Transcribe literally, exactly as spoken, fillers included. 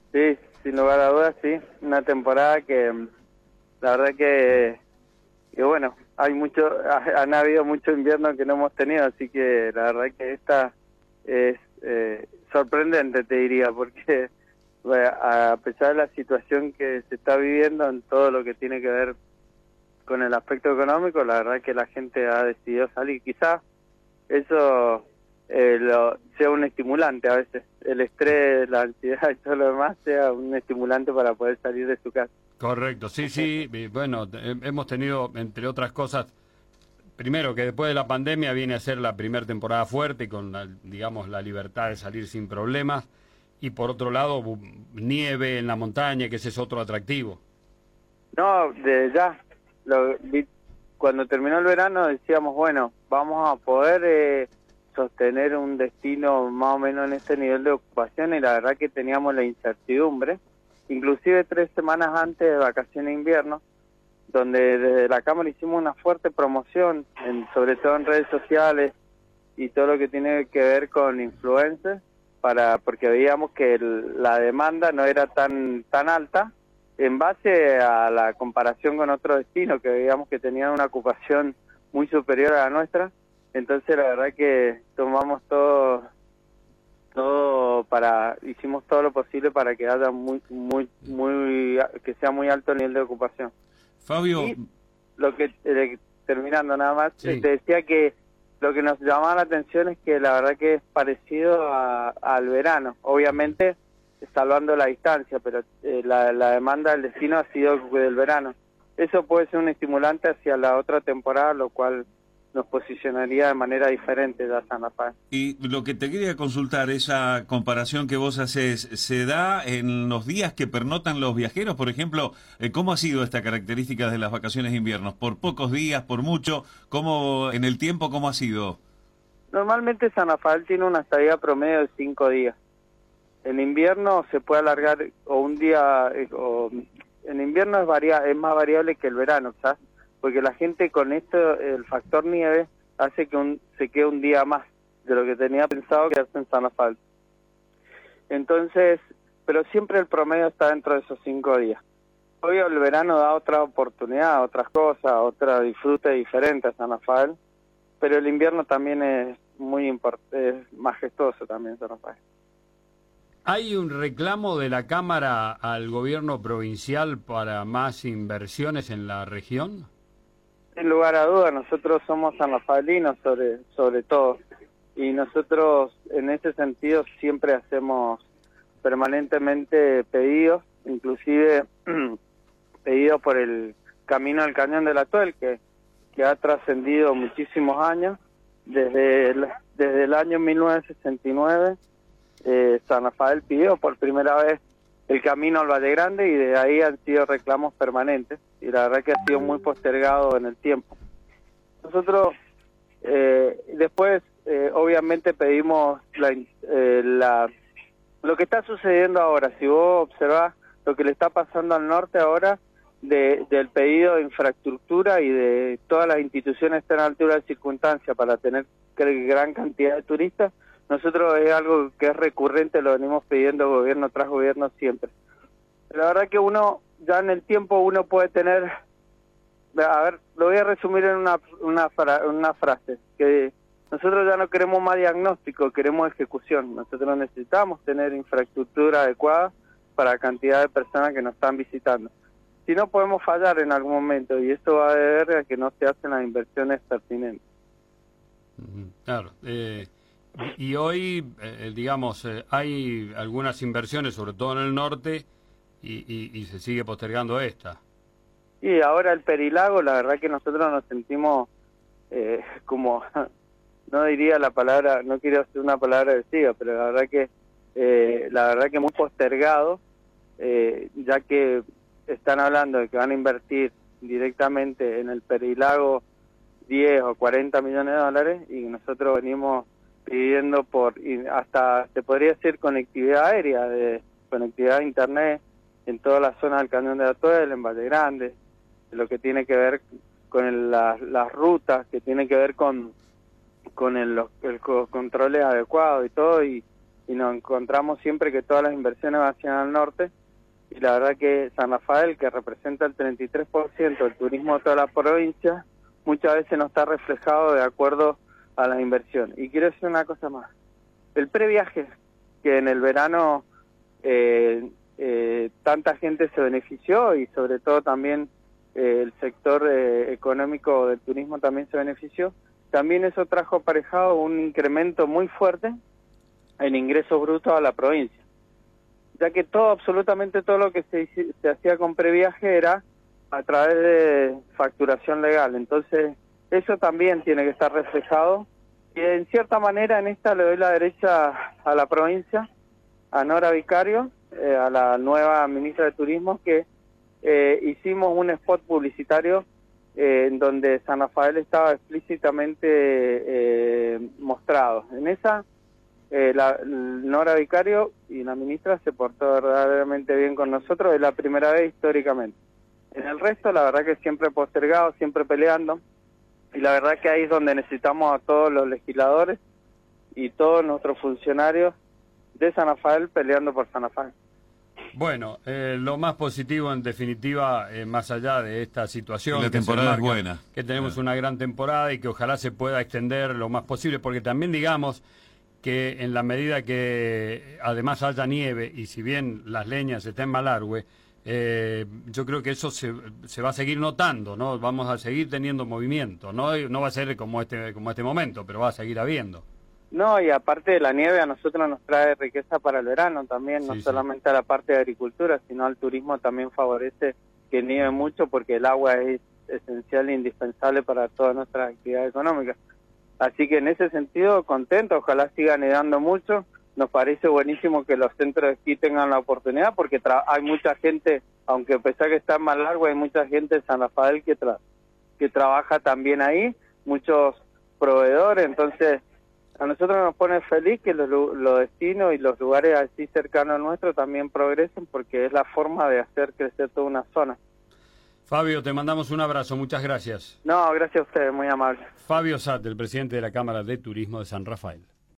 Sí, sin lugar a dudas, sí. Una temporada que mm, la verdad que, que bueno, hay mucho, ha- han habido mucho invierno que no hemos tenido, así que la verdad que esta es eh, sorprendente, te diría, porque bueno, a pesar de la situación que se está viviendo en todo lo que tiene que ver con el aspecto económico, la verdad que la gente ha decidido salir. Quizás eso eh, lo, sea un estimulante a veces. El estrés, la ansiedad y todo lo demás sea un estimulante para poder salir de su casa. Correcto, sí, sí, y bueno, te- hemos tenido, entre otras cosas, primero que después de la pandemia viene a ser la primera temporada fuerte y con, la, digamos, la libertad de salir sin problemas, y por otro lado, bu- nieve en la montaña, que ese es otro atractivo. No, de ya, lo, vi- cuando terminó el verano decíamos, bueno, vamos a poder eh, sostener un destino más o menos en este nivel de ocupación y la verdad que teníamos la incertidumbre, inclusive tres semanas antes de vacaciones de invierno, donde desde la Cámara hicimos una fuerte promoción, en, sobre todo en redes sociales y todo lo que tiene que ver con influencers, para porque veíamos que el- la demanda no era tan tan alta en base a la comparación con otros destinos que veíamos que tenían una ocupación muy superior a la nuestra. Entonces la verdad que tomamos todo todo para hicimos todo lo posible para que haya muy muy muy que sea muy alto el nivel de ocupación. Fabio, Y lo que, eh, terminando nada más, eh, Sí. te decía que lo que nos llamaba la atención es que la verdad que es parecido a- al verano, obviamente salvando la distancia, pero eh, la, la demanda del destino ha sido del verano. Eso puede ser un estimulante hacia la otra temporada, lo cual nos posicionaría de manera diferente de San Rafael. y lo que te quería consultar, esa comparación que vos haces, ¿se da en los días que pernotan los viajeros? Por ejemplo, eh, ¿cómo ha sido esta característica de las vacaciones de invierno? ¿Por pocos días, por mucho? ¿Cómo, en el tiempo, cómo ha sido? Normalmente San Rafael tiene una estadía promedio de cinco días. En invierno se puede alargar o un día, eh, o en invierno es, varia, es más variable que el verano, ¿sabes? Porque la gente con esto, el factor nieve, hace que un, se quede un día más de lo que tenía pensado quedarse en San Rafael. Entonces, pero siempre el promedio está dentro de esos cinco días. Obvio el verano da otra oportunidad, otras cosas, otra disfrute diferente a San Rafael, pero el invierno también es muy import es majestuoso también San Rafael. ¿Hay un reclamo de la Cámara al gobierno provincial para más inversiones en la región? Sin lugar a dudas, nosotros somos sanrafaelinos sobre, sobre todo, y nosotros en ese sentido siempre hacemos permanentemente pedidos, inclusive pedidos por el camino del Cañón del Atuel, que, que ha trascendido muchísimos años, desde el, desde el año mil novecientos sesenta y nueve, eh, San Rafael pidió por primera vez el camino al Valle Grande y de ahí han sido reclamos permanentes y la verdad que ha sido muy postergado en el tiempo. Nosotros eh, después eh, obviamente pedimos la, eh, la lo que está sucediendo ahora. Si vos observás lo que le está pasando al norte ahora de, del pedido de infraestructura y de todas las instituciones están a altura de circunstancia para tener gran cantidad de turistas, nosotros es algo que es recurrente, lo venimos pidiendo gobierno tras gobierno siempre. La verdad que uno, ya en el tiempo uno puede tener, a ver, lo voy a resumir en una, una, fra, una frase, que nosotros ya no queremos más diagnóstico, queremos ejecución. Nosotros necesitamos tener infraestructura adecuada para la cantidad de personas que nos están visitando. Si no, podemos fallar en algún momento y esto va a deber a que no se hacen las inversiones pertinentes. Claro. Eh, y hoy, eh, digamos, eh, hay algunas inversiones, sobre todo en el norte, y, y, y se sigue postergando esta. Y ahora el Perilago, la verdad que nosotros nos sentimos eh, como, no diría la palabra, no quiero hacer una palabra agresiva, pero la verdad que eh, la verdad que muy postergado, eh, ya que están hablando de que van a invertir directamente en el Perilago diez o cuarenta millones de dólares y nosotros venimos pidiendo por y hasta se podría decir conectividad aérea, de conectividad a internet en toda la zona del Cañón de Atuel, en Valle Grande, lo que tiene que ver con el, las, las rutas, que tiene que ver con con el, los, el controles adecuados y todo, y y nos encontramos siempre que todas las inversiones van hacia el norte, y la verdad que San Rafael, que representa el treinta y tres por ciento del turismo de toda la provincia, muchas veces no está reflejado de acuerdo a las inversiones. Y quiero decir una cosa más, el previaje, que en el verano eh, eh, tanta gente se benefició, y sobre todo también eh, el sector eh, económico del turismo también se benefició, también eso trajo aparejado un incremento muy fuerte en ingresos brutos a la provincia, ya que todo, absolutamente todo lo que se, se hacía con previaje era a través de facturación legal. Entonces eso también tiene que estar reflejado, y en cierta manera en esta le doy la derecha a la provincia, a Nora Vicario, eh, a la nueva ministra de Turismo, que eh, hicimos un spot publicitario eh, en donde San Rafael estaba explícitamente eh, mostrado. En esa, eh, la, Nora Vicario y la ministra se portó verdaderamente bien con nosotros, es la primera vez históricamente. En el resto, la verdad que siempre postergado, siempre peleando, y la verdad que ahí es donde necesitamos a todos los legisladores y todos nuestros funcionarios de San Rafael peleando por San Rafael. Bueno, eh, lo más positivo en definitiva, eh, más allá de esta situación, la que temporada marca, es buena, que tenemos ah. una gran temporada y que ojalá se pueda extender lo más posible, porque también digamos que en la medida que además haya nieve, y si bien las leñas están en Malargüe, Eh, yo creo que eso se, se va a seguir notando, ¿no? Vamos a seguir teniendo movimiento, ¿no? No va a ser como este, como este momento, pero va a seguir habiendo. No, y aparte de la nieve, a nosotros nos trae riqueza para el verano también, no sí, solamente sí. a la parte de agricultura, sino al turismo también favorece que nieve mucho, porque el agua es esencial e indispensable para todas nuestras actividades económicas. Así que en ese sentido, contento, ojalá siga nevando mucho. Nos parece buenísimo que los centros de esquí tengan la oportunidad, porque hay mucha gente, aunque a pesar que está en Malargüe, hay mucha gente en San Rafael que, tra que trabaja también ahí, muchos proveedores. Entonces a nosotros nos pone feliz que los, los destinos y los lugares así cercanos a nuestro también progresen, porque es la forma de hacer crecer toda una zona. Fabio, te mandamos un abrazo, muchas gracias. No, gracias a ustedes, muy amable. Fabio Satt, el presidente de la Cámara de Turismo de San Rafael.